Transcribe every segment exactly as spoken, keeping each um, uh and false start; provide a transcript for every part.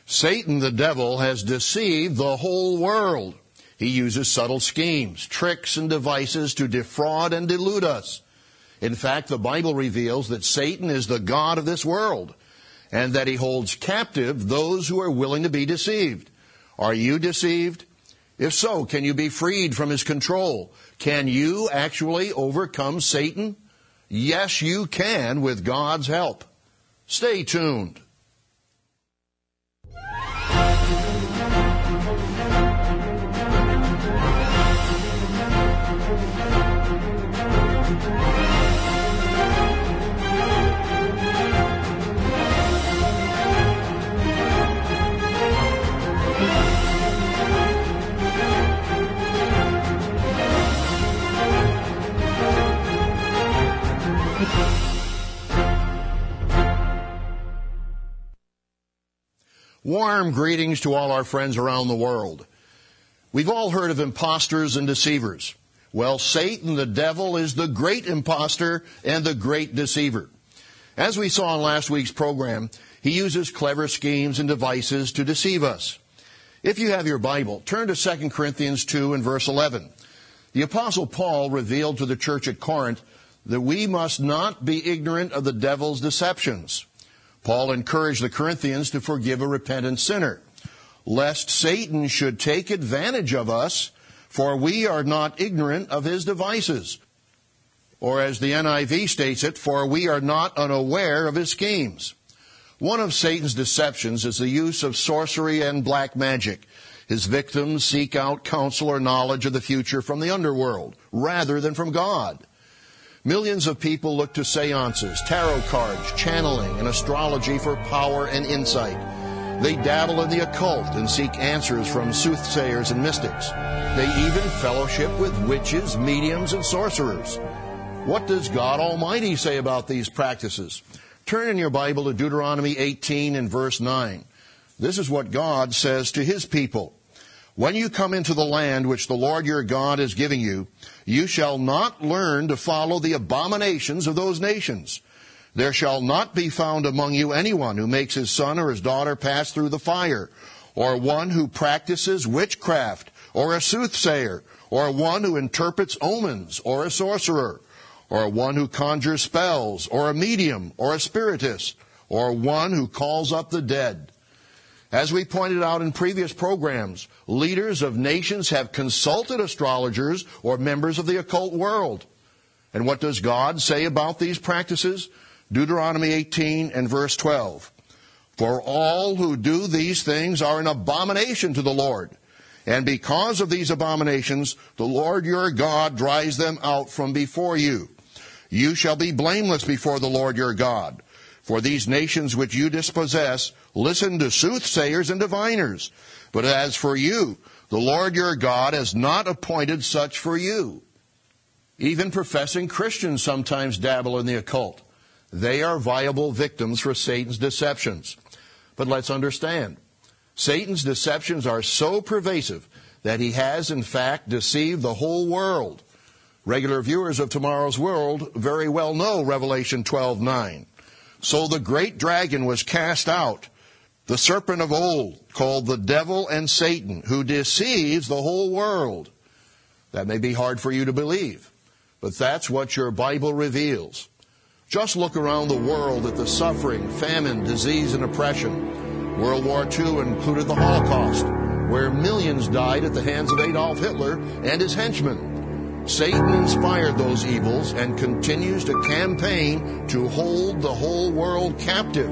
Satan, the devil, has deceived the whole world. He uses subtle schemes, tricks, and devices to defraud and delude us. In fact, the Bible reveals that Satan is the god of this world, and that he holds captive those who are willing to be deceived. Are you deceived? If so, can you be freed from his control? Can you actually overcome Satan? Yes, you can with God's help. Stay tuned. Warm greetings to all our friends around the world. We've all heard of imposters and deceivers. Well, Satan, the devil, is the great imposter and the great deceiver. As we saw in last week's program, he uses clever schemes and devices to deceive us. If you have your Bible, turn to Second Corinthians two and verse eleven. The Apostle Paul revealed to the church at Corinth that we must not be ignorant of the devil's deceptions. Paul encouraged the Corinthians to forgive a repentant sinner, lest Satan should take advantage of us, for we are not ignorant of his devices. Or as the N I V states it, for we are not unaware of his schemes. One of Satan's deceptions is the use of sorcery and black magic. His victims seek out counsel or knowledge of the future from the underworld, rather than from God. Millions of people look to seances, tarot cards, channeling, and astrology for power and insight. They dabble in the occult and seek answers from soothsayers and mystics. They even fellowship with witches, mediums, and sorcerers. What does God Almighty say about these practices? Turn in your Bible to Deuteronomy eighteen and verse nine. This is what God says to his people. When you come into the land which the Lord your God is giving you, you shall not learn to follow the abominations of those nations. There shall not be found among you anyone who makes his son or his daughter pass through the fire, or one who practices witchcraft, or a soothsayer, or one who interprets omens, or a sorcerer, or one who conjures spells, or a medium, or a spiritist, or one who calls up the dead. As we pointed out in previous programs, leaders of nations have consulted astrologers or members of the occult world. And what does God say about these practices? Deuteronomy eighteen and verse twelve. For all who do these things are an abomination to the Lord. And because of these abominations, the Lord your God drives them out from before you. You shall be blameless before the Lord your God. For these nations which you dispossess listen to soothsayers and diviners. But as for you, the Lord your God has not appointed such for you. Even professing Christians sometimes dabble in the occult. They are viable victims for Satan's deceptions. But let's understand, Satan's deceptions are so pervasive that he has in fact deceived the whole world. Regular viewers of Tomorrow's World very well know Revelation twelve nine. So the great dragon was cast out, the serpent of old, called the devil and Satan, who deceives the whole world. That may be hard for you to believe, but that's what your Bible reveals. Just look around the world at the suffering, famine, disease, and oppression. World War Two included the Holocaust, where millions died at the hands of Adolf Hitler and his henchmen. Satan inspired those evils and continues to campaign to hold the whole world captive.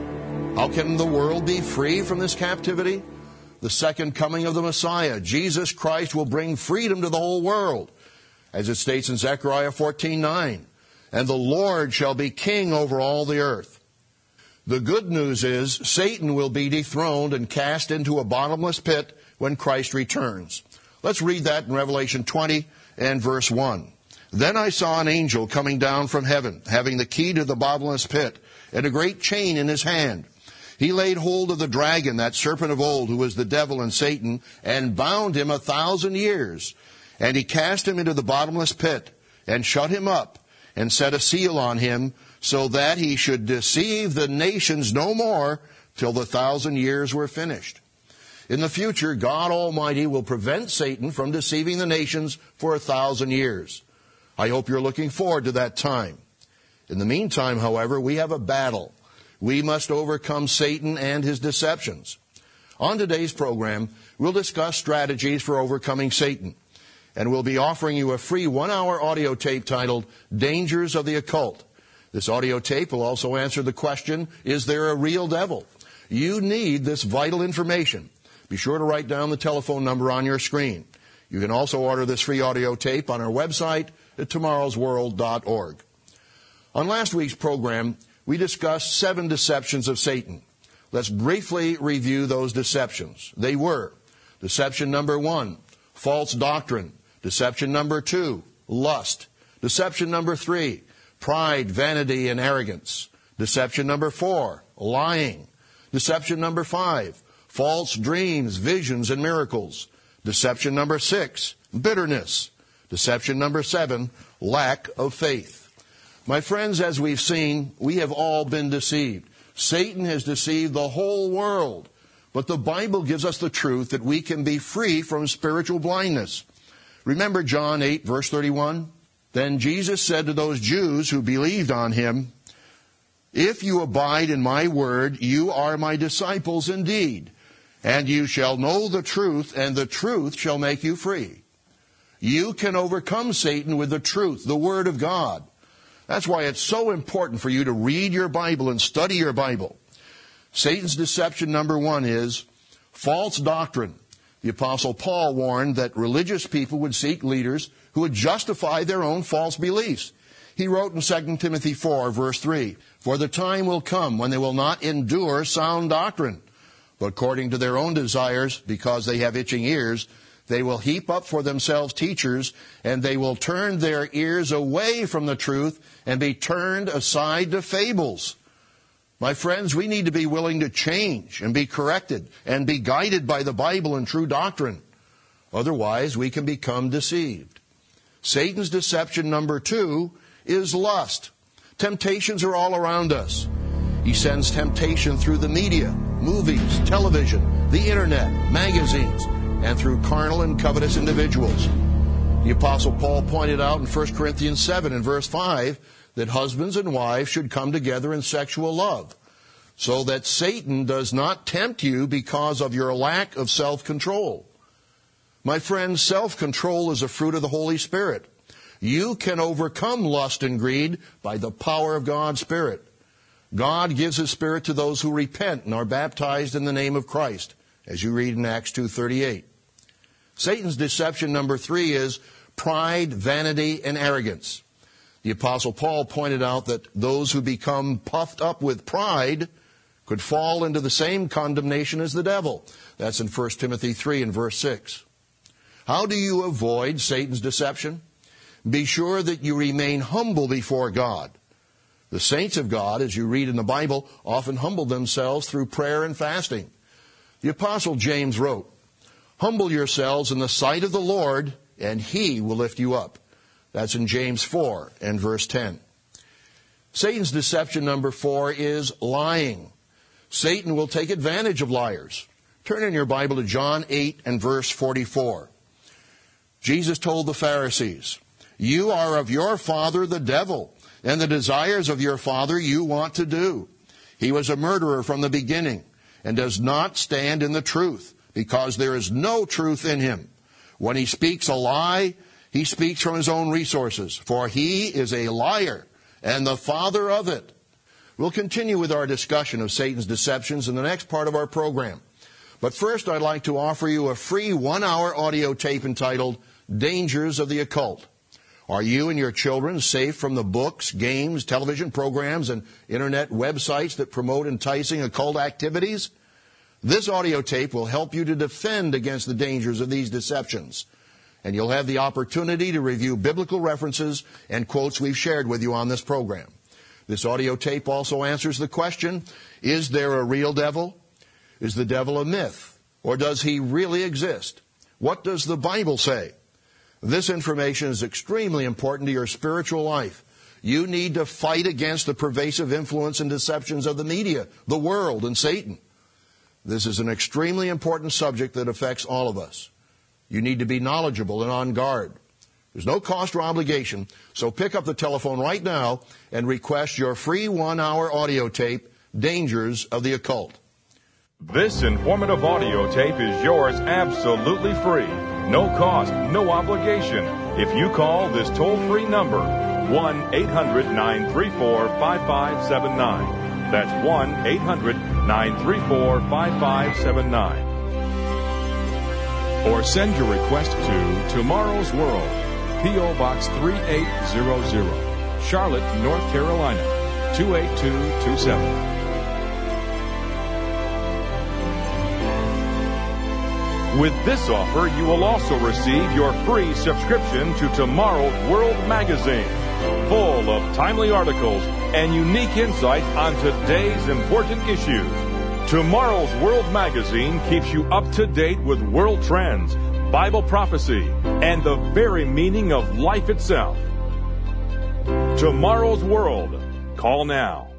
How can the world be free from this captivity? The second coming of the Messiah, Jesus Christ, will bring freedom to the whole world, as it states in Zechariah fourteen nine. And the Lord shall be king over all the earth. The good news is Satan will be dethroned and cast into a bottomless pit when Christ returns. Let's read that in Revelation twenty and verse one. Then I saw an angel coming down from heaven, having the key to the bottomless pit, and a great chain in his hand. He laid hold of the dragon, that serpent of old, who was the devil and Satan, and bound him a thousand years. And he cast him into the bottomless pit, and shut him up, and set a seal on him, so that he should deceive the nations no more, till the thousand years were finished. In the future, God Almighty will prevent Satan from deceiving the nations for a thousand years. I hope you're looking forward to that time. In the meantime, however, we have a battle. We must overcome Satan and his deceptions. On today's program, we'll discuss strategies for overcoming Satan. And we'll be offering you a free one-hour audio tape titled Dangers of the Occult. This audio tape will also answer the question, is there a real devil? You need this vital information. Be sure to write down the telephone number on your screen. You can also order this free audio tape on our website at tomorrows world dot org. On last week's program, we discussed seven deceptions of Satan. Let's briefly review those deceptions. They were deception number one, false doctrine. Deception number two, lust. Deception number three, pride, vanity, and arrogance. Deception number four, lying. Deception number five, false dreams, visions, and miracles. Deception number six, bitterness. Deception number seven, lack of faith. My friends, as we've seen, we have all been deceived. Satan has deceived the whole world. But the Bible gives us the truth that we can be free from spiritual blindness. Remember John eight, verse thirty-one? Then Jesus said to those Jews who believed on him, if you abide in my word, you are my disciples indeed, and you shall know the truth, and the truth shall make you free. You can overcome Satan with the truth, the word of God. That's why it's so important for you to read your Bible and study your Bible. Satan's deception number one is false doctrine. The Apostle Paul warned that religious people would seek leaders who would justify their own false beliefs. He wrote in Second Timothy four, verse three, for the time will come when they will not endure sound doctrine, but according to their own desires, because they have itching ears, they will heap up for themselves teachers, and they will turn their ears away from the truth and be turned aside to fables. My friends, we need to be willing to change and be corrected and be guided by the Bible and true doctrine. Otherwise, we can become deceived. Satan's deception number two is lust. Temptations are all around us. He sends temptation through the media, movies, television, the internet, magazines, and through carnal and covetous individuals. The Apostle Paul pointed out in First Corinthians seven and verse five that husbands and wives should come together in sexual love, so that Satan does not tempt you because of your lack of self-control. My friends, self-control is a fruit of the Holy Spirit. You can overcome lust and greed by the power of God's Spirit. God gives His Spirit to those who repent and are baptized in the name of Christ, as you read in Acts two thirty-eight. Satan's deception number three is pride, vanity, and arrogance. The Apostle Paul pointed out that those who become puffed up with pride could fall into the same condemnation as the devil. That's in First Timothy three and verse six. How do you avoid Satan's deception? Be sure that you remain humble before God. The saints of God, as you read in the Bible, often humble themselves through prayer and fasting. The Apostle James wrote, humble yourselves in the sight of the Lord, and He will lift you up. That's in James four and verse ten. Satan's deception number four is lying. Satan will take advantage of liars. Turn in your Bible to John eight and verse forty-four. Jesus told the Pharisees, you are of your father the devil, and the desires of your father you want to do. He was a murderer from the beginning, and does not stand in the truth, because there is no truth in him. When he speaks a lie, he speaks from his own resources, for he is a liar and the father of it. We'll continue with our discussion of Satan's deceptions in the next part of our program. But first, I'd like to offer you a free one-hour audio tape entitled Dangers of the Occult. Are you and your children safe from the books, games, television programs, and internet websites that promote enticing occult activities? This audio tape will help you to defend against the dangers of these deceptions. And you'll have the opportunity to review biblical references and quotes we've shared with you on this program. This audio tape also answers the question, is there a real devil? Is the devil a myth? Or does he really exist? What does the Bible say? This information is extremely important to your spiritual life. You need to fight against the pervasive influence and deceptions of the media, the world, and Satan. This is an extremely important subject that affects all of us. You need to be knowledgeable and on guard. There's no cost or obligation, so pick up the telephone right now and request your free one-hour audio tape, Dangers of the Occult. This informative audio tape is yours absolutely free. No cost, no obligation. If you call this toll-free number, one eight hundred nine three four five five seven nine. That's one eight hundred nine three four five five seven nine. Or send your request to Tomorrow's World, P O. Box three eight hundred, Charlotte, North Carolina, two eight two two seven. With this offer, you will also receive your free subscription to Tomorrow's World magazine, full of timely articles and unique insight on today's important issues. Tomorrow's World magazine keeps you up to date with world trends, Bible prophecy, and the very meaning of life itself. Tomorrow's World. Call now.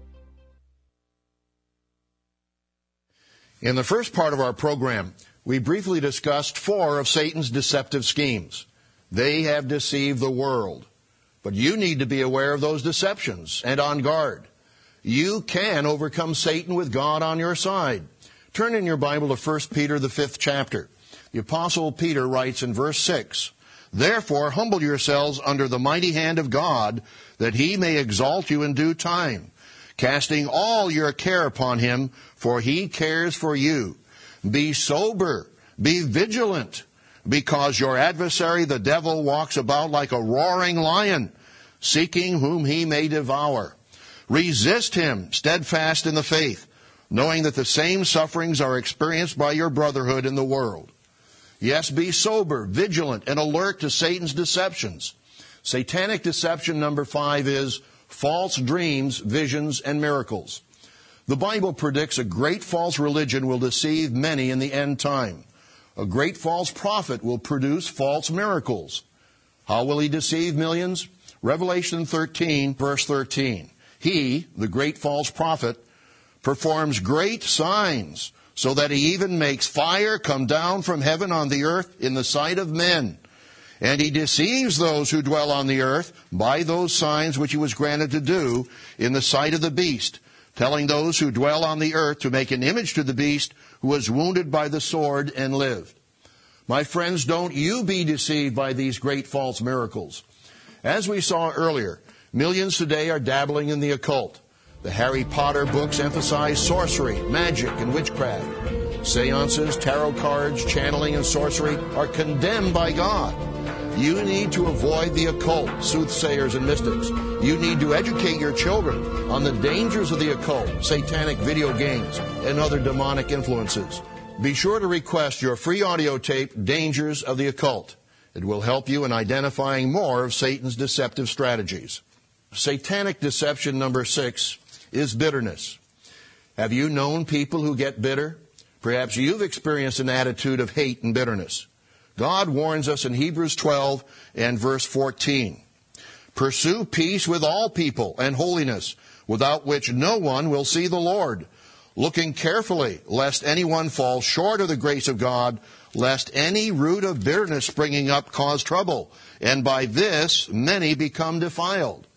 In the first part of our program, we briefly discussed four of Satan's deceptive schemes. They have deceived the world. But you need to be aware of those deceptions and on guard. You can overcome Satan with God on your side. Turn in your Bible to First Peter, the fifth chapter. The Apostle Peter writes in verse six, "Therefore humble yourselves under the mighty hand of God, that he may exalt you in due time, casting all your care upon him, for he cares for you. Be sober, be vigilant, because your adversary the devil walks about like a roaring lion, seeking whom he may devour. Resist him, steadfast in the faith, knowing that the same sufferings are experienced by your brotherhood in the world." Yes, be sober, vigilant, and alert to Satan's deceptions. Satanic deception number five is false dreams, visions, and miracles. The Bible predicts a great false religion will deceive many in the end time. A great false prophet will produce false miracles. How will he deceive millions? Revelation thirteen, verse thirteen. He, the great false prophet, performs great signs, so that he even makes fire come down from heaven on the earth in the sight of men. And he deceives those who dwell on the earth by those signs which he was granted to do in the sight of the beast, telling those who dwell on the earth to make an image to the beast who was wounded by the sword and lived. My friends, don't you be deceived by these great false miracles. As we saw earlier, millions today are dabbling in the occult. The Harry Potter books emphasize sorcery, magic, and witchcraft. Seances, tarot cards, channeling, and sorcery are condemned by God. You need to avoid the occult, soothsayers, and mystics. You need to educate your children on the dangers of the occult, satanic video games, and other demonic influences. Be sure to request your free audio tape, Dangers of the Occult. It will help you in identifying more of Satan's deceptive strategies. Satanic deception number six is bitterness. Have you known people who get bitter? Perhaps you've experienced an attitude of hate and bitterness. God warns us in Hebrews twelve and verse fourteen. "Pursue peace with all people and holiness, without which no one will see the Lord, looking carefully lest anyone fall short of the grace of God, lest any root of bitterness springing up cause trouble, and by this many become defiled."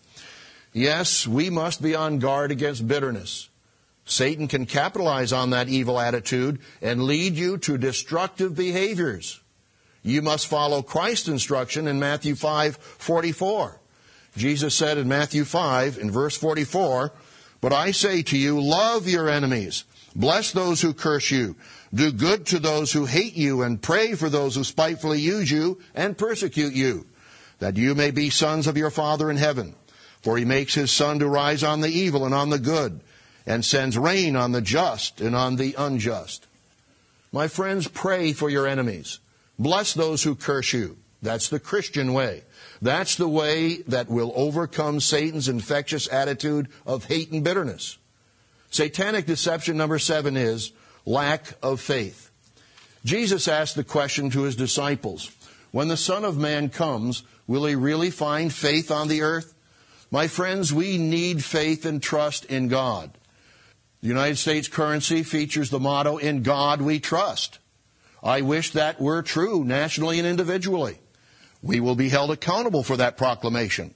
Yes, we must be on guard against bitterness. Satan can capitalize on that evil attitude and lead you to destructive behaviors. You must follow Christ's instruction in Matthew five forty-four. Jesus said in Matthew five, in verse forty-four, "But I say to you, love your enemies, bless those who curse you, do good to those who hate you, and pray for those who spitefully use you and persecute you, that you may be sons of your Father in heaven. For he makes his sun to rise on the evil and on the good, and sends rain on the just and on the unjust." My friends, pray for your enemies. Bless those who curse you. That's the Christian way. That's the way that will overcome Satan's infectious attitude of hate and bitterness. Satanic deception number seven is lack of faith. Jesus asked the question to his disciples, when the Son of Man comes, will he really find faith on the earth? My friends, we need faith and trust in God. The United States currency features the motto, "In God we trust." I wish that were true nationally and individually. We will be held accountable for that proclamation.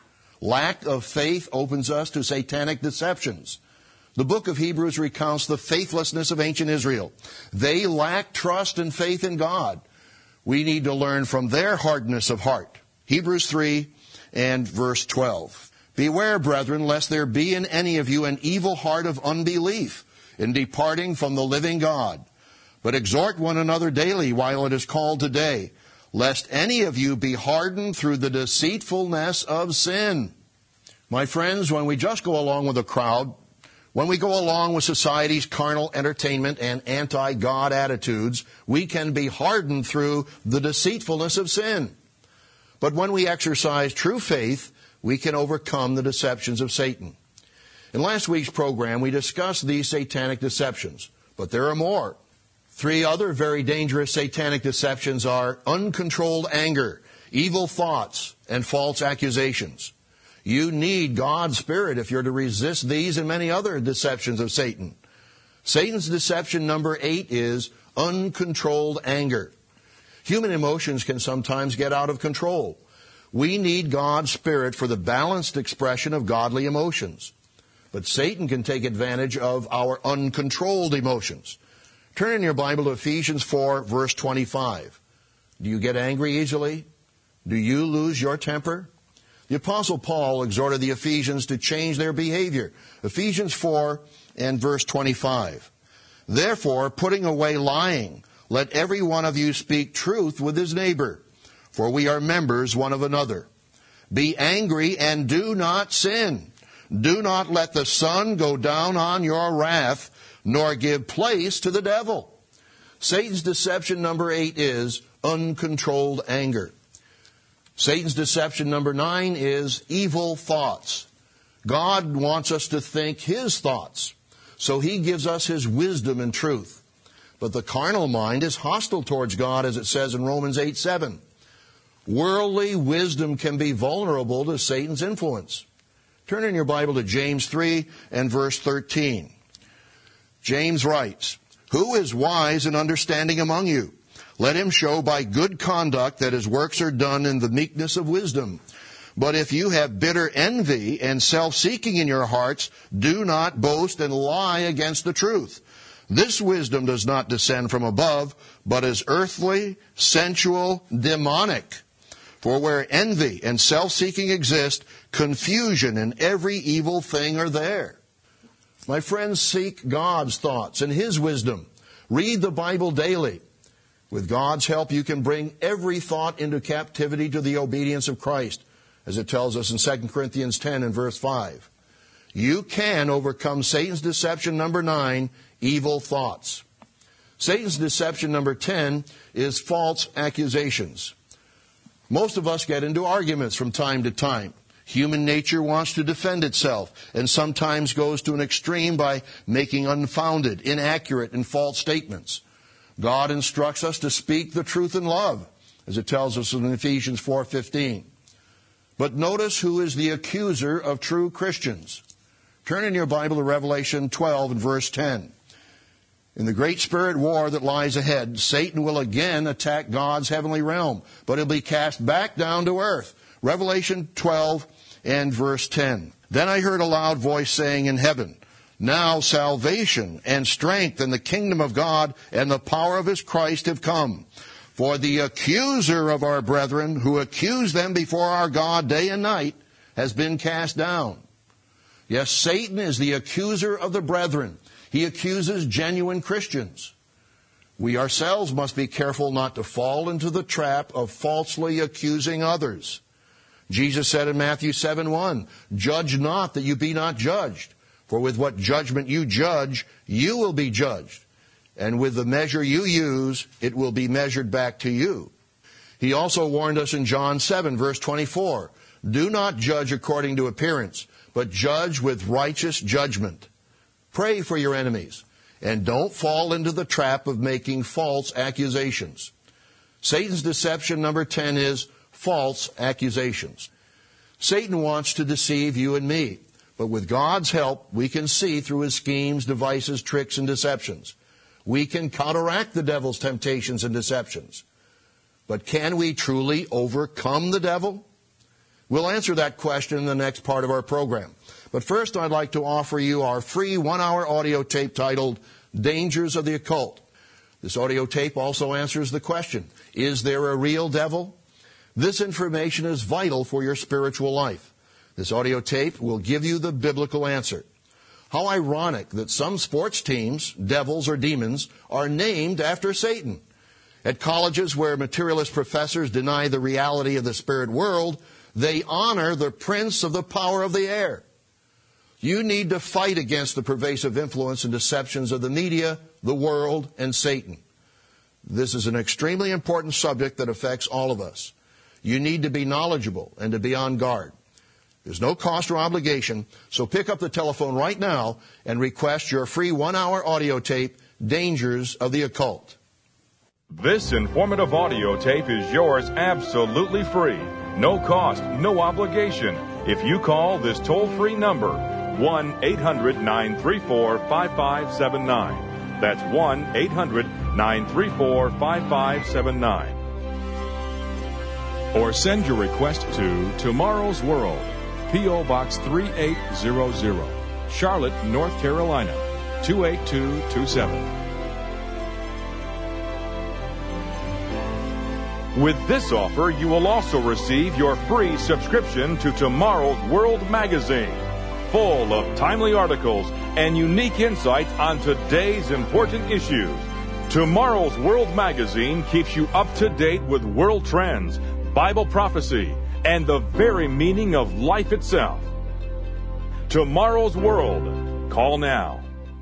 Lack of faith opens us to satanic deceptions. The book of Hebrews recounts the faithlessness of ancient Israel. They lacked trust and faith in God. We need to learn from their hardness of heart. Hebrews three and verse twelve. Beware, brethren, lest there be in any of you an evil heart of unbelief in departing from the living God. But exhort one another daily while it is called today, lest any of you be hardened through the deceitfulness of sin. My friends, when we just go along with the crowd, when we go along with society's carnal entertainment and anti-God attitudes, we can be hardened through the deceitfulness of sin. But when we exercise true faith, we can overcome the deceptions of Satan. In last week's program, we discussed these satanic deceptions, but there are more. Three other very dangerous satanic deceptions are uncontrolled anger, evil thoughts, and false accusations. You need God's Spirit if you're to resist these and many other deceptions of Satan. Satan's deception number eight is uncontrolled anger. Human emotions can sometimes get out of control. We need God's Spirit for the balanced expression of godly emotions. But Satan can take advantage of our uncontrolled emotions. Turn in your Bible to Ephesians four, verse twenty-five. Do you get angry easily? Do you lose your temper? The Apostle Paul exhorted the Ephesians to change their behavior. Ephesians four and verse twenty-five. Therefore, putting away lying, let every one of you speak truth with his neighbor, for we are members one of another. Be angry and do not sin. Do not let the sun go down on your wrath, nor give place to the devil. Satan's deception number eight is uncontrolled anger. Satan's deception number nine is evil thoughts. God wants us to think his thoughts, so he gives us his wisdom and truth. But the carnal mind is hostile towards God, as it says in Romans eight seven. Worldly wisdom can be vulnerable to Satan's influence. Turn in your Bible to James three and verse thirteen. James writes, Who is wise and understanding among you? Let him show by good conduct that his works are done in the meekness of wisdom. But if you have bitter envy and self-seeking in your hearts, do not boast and lie against the truth. This wisdom does not descend from above, but is earthly, sensual, demonic. For where envy and self-seeking exist, confusion and every evil thing are there. My friends, seek God's thoughts and his wisdom. Read the Bible daily. With God's help, you can bring every thought into captivity to the obedience of Christ, as it tells us in Second Corinthians ten and verse five. You can overcome Satan's deception number nine, evil thoughts. Satan's deception number ten is false accusations. Most of us get into arguments from time to time. Human nature wants to defend itself and sometimes goes to an extreme by making unfounded, inaccurate, and false statements. God instructs us to speak the truth in love, as it tells us in Ephesians four fifteen. But notice who is the accuser of true Christians. Turn in your Bible to Revelation twelve and verse ten. In the great spirit war that lies ahead, Satan will again attack God's heavenly realm, but he'll be cast back down to earth. Revelation twelve and verse ten. Then I heard a loud voice saying in heaven, Now salvation and strength and the kingdom of God and the power of his Christ have come. For the accuser of our brethren, who accused them before our God day and night, has been cast down. Yes, Satan is the accuser of the brethren. He accuses genuine Christians. We ourselves must be careful not to fall into the trap of falsely accusing others. Jesus said in Matthew seven one, Judge not that you be not judged, for with what judgment you judge, you will be judged. And with the measure you use, it will be measured back to you. He also warned us in John seven, verse twenty-four, Do not judge according to appearance, but judge with righteous judgment. Pray for your enemies, and don't fall into the trap of making false accusations. Satan's deception number ten is false accusations. Satan wants to deceive you and me. But with God's help, we can see through his schemes, devices, tricks, and deceptions. We can counteract the devil's temptations and deceptions. But can we truly overcome the devil? We'll answer that question in the next part of our program. But first, I'd like to offer you our free one-hour audio tape titled Dangers of the Occult. This audio tape also answers the question, is there a real devil? This information is vital for your spiritual life. This audio tape will give you the biblical answer. How ironic that some sports teams, devils or demons, are named after Satan. At colleges where materialist professors deny the reality of the spirit world, they honor the prince of the power of the air. You need to fight against the pervasive influence and deceptions of the media, the world, and Satan. This is an extremely important subject that affects all of us. You need to be knowledgeable and to be on guard. There's no cost or obligation, so pick up the telephone right now and request your free one-hour audio tape, Dangers of the Occult. This informative audio tape is yours absolutely free. No cost, no obligation. If you call this toll-free number, one eight hundred nine three four five five seven nine. That's one eight hundred nine three four five five seven nine. Or send your request to Tomorrow's World, P O. Box three eight zero zero, Charlotte, North Carolina, two eight two two seven. With this offer, you will also receive your free subscription to Tomorrow's World magazine, full of timely articles and unique insights on today's important issues. Tomorrow's World magazine keeps you up to date with world trends, Bible prophecy, and the very meaning of life itself. Tomorrow's World. Call now.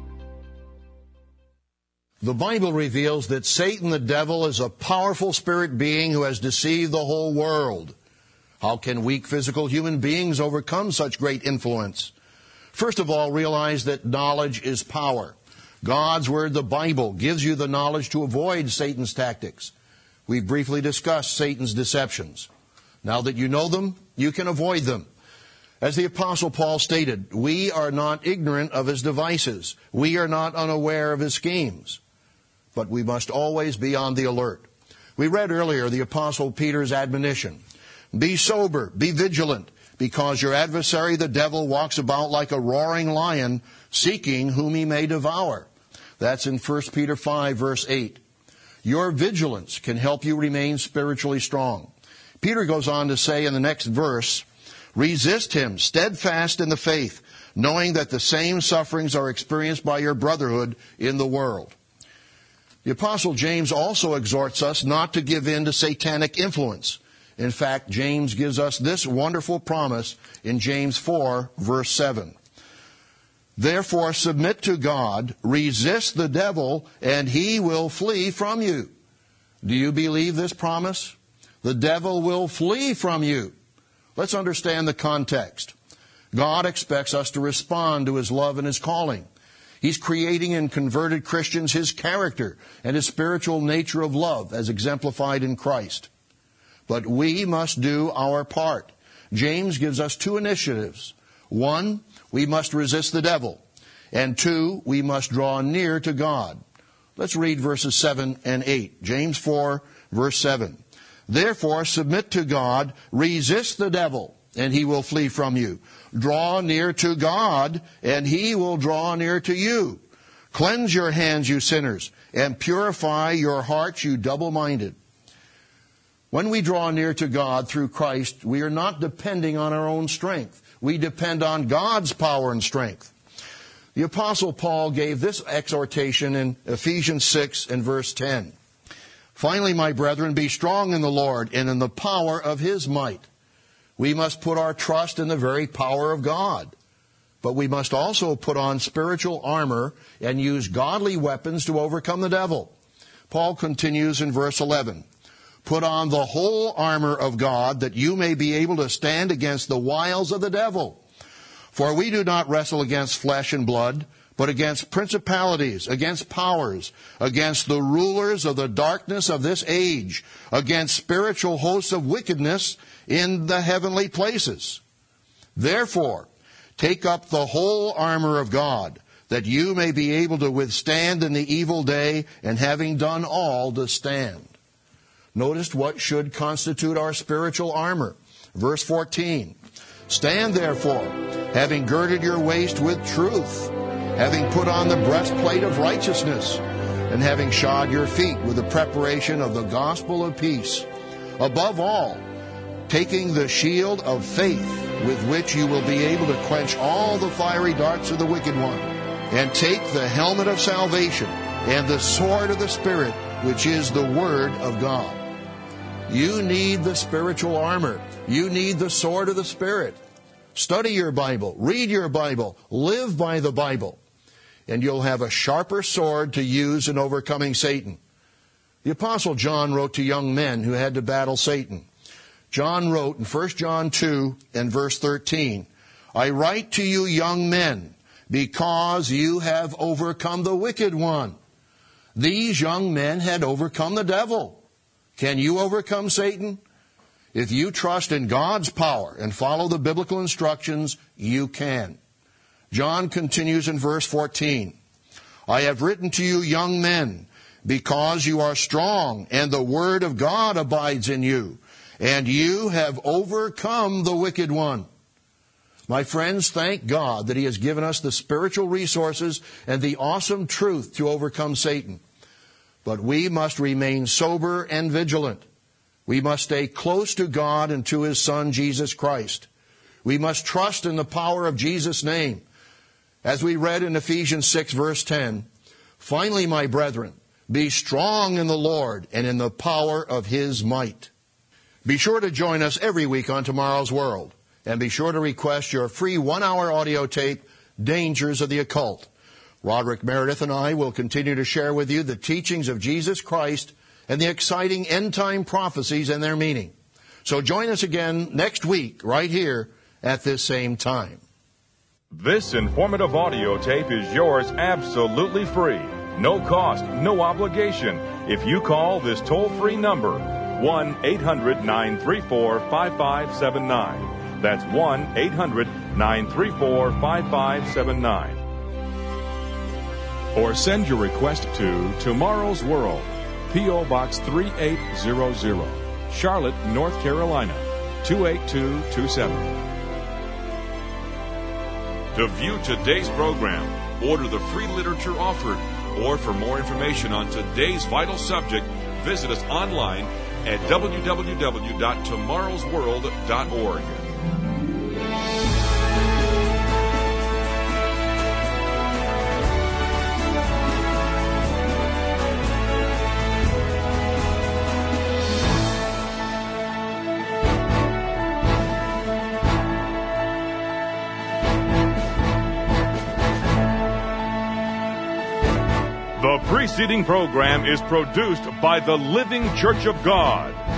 The Bible reveals that Satan, the devil, is a powerful spirit being who has deceived the whole world. How can weak physical human beings overcome such great influence? First of all, realize that knowledge is power. God's Word, the Bible, gives you the knowledge to avoid Satan's tactics. We've briefly discussed Satan's deceptions. Now that you know them, you can avoid them. As the Apostle Paul stated, we are not ignorant of his devices. We are not unaware of his schemes. But we must always be on the alert. We read earlier the Apostle Peter's admonition. Be sober, be vigilant, because your adversary, the devil, walks about like a roaring lion, seeking whom he may devour. That's in First Peter five, verse eight. Your vigilance can help you remain spiritually strong. Peter goes on to say in the next verse, resist him, steadfast in the faith, knowing that the same sufferings are experienced by your brotherhood in the world. The Apostle James also exhorts us not to give in to satanic influence. In fact, James gives us this wonderful promise in James four, verse seven. Therefore, submit to God, resist the devil, and he will flee from you. Do you believe this promise? The devil will flee from you. Let's understand the context. God expects us to respond to his love and his calling. He's creating in converted Christians his character and his spiritual nature of love as exemplified in Christ. But we must do our part. James gives us two initiatives. One, we must resist the devil. And two, we must draw near to God. Let's read verses seven and eight. James four, verse seven. Therefore, submit to God, resist the devil, and he will flee from you. Draw near to God, and he will draw near to you. Cleanse your hands, you sinners, and purify your hearts, you double-minded. When we draw near to God through Christ, we are not depending on our own strength. We depend on God's power and strength. The Apostle Paul gave this exhortation in Ephesians six and verse ten. Finally, my brethren, be strong in the Lord and in the power of his might. We must put our trust in the very power of God. But we must also put on spiritual armor and use godly weapons to overcome the devil. Paul continues in verse eleven. Put on the whole armor of God, that you may be able to stand against the wiles of the devil. For we do not wrestle against flesh and blood, but against principalities, against powers, against the rulers of the darkness of this age, against spiritual hosts of wickedness in the heavenly places. Therefore, Take up the whole armor of God, that you may be able to withstand in the evil day, and having done all, to stand. Notice what should constitute our spiritual armor. Verse fourteen. Stand therefore, having girded your waist with truth, having put on the breastplate of righteousness, and having shod your feet with the preparation of the gospel of peace. Above all, taking the shield of faith, with which you will be able to quench all the fiery darts of the wicked one, and take the helmet of salvation and the sword of the Spirit, which is the Word of God. You need the spiritual armor. You need the sword of the Spirit. Study your Bible. Read your Bible. Live by the Bible. And you'll have a sharper sword to use in overcoming Satan. The Apostle John wrote to young men who had to battle Satan. John wrote in First John two and verse thirteen, I write to you young men, because you have overcome the wicked one. These young men had overcome the devil. Can you overcome Satan? If you trust in God's power and follow the biblical instructions, you can. John continues in verse fourteen, I have written to you young men, because you are strong, and the word of God abides in you, and you have overcome the wicked one. My friends, thank God that He has given us the spiritual resources and the awesome truth to overcome Satan. But we must remain sober and vigilant. We must stay close to God and to His Son, Jesus Christ. We must trust in the power of Jesus' name. As we read in Ephesians six, verse ten, finally, my brethren, be strong in the Lord and in the power of His might. Be sure to join us every week on Tomorrow's World. And be sure to request your free one-hour audio tape, Dangers of the Occult. Roderick Meredith and I will continue to share with you the teachings of Jesus Christ and the exciting end-time prophecies and their meaning. So join us again next week, right here, at this same time. This informative audio tape is yours absolutely free. No cost, no obligation. If you call this toll-free number, one eight hundred nine three four five five seven nine. That's one eight hundred nine three four five five seven nine. Or send your request to Tomorrow's World, P O. Box three eight zero zero, Charlotte, North Carolina, two eight two two seven. To view today's program, order the free literature offered, or for more information on today's vital subject, visit us online at w w w dot tomorrows world dot org. The preceding program is produced by the Living Church of God.